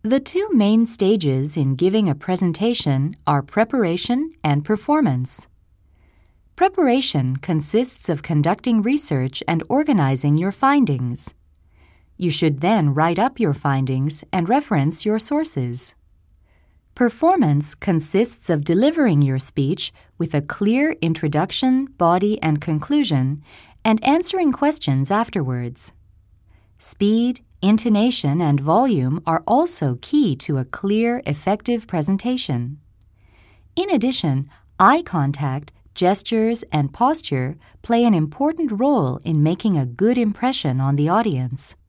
The two main stages in giving a presentation are preparation and performance. Preparation consists of conducting research and organizing your findings. You should then write up your findings and reference your sources. Performance consists of delivering your speech with a clear introduction, body, and conclusion, and answering questions afterwards. Speed, intonation, and volume are also key to a clear, effective presentation. In addition, eye contact, gestures, and posture play an important role in making a good impression on the audience.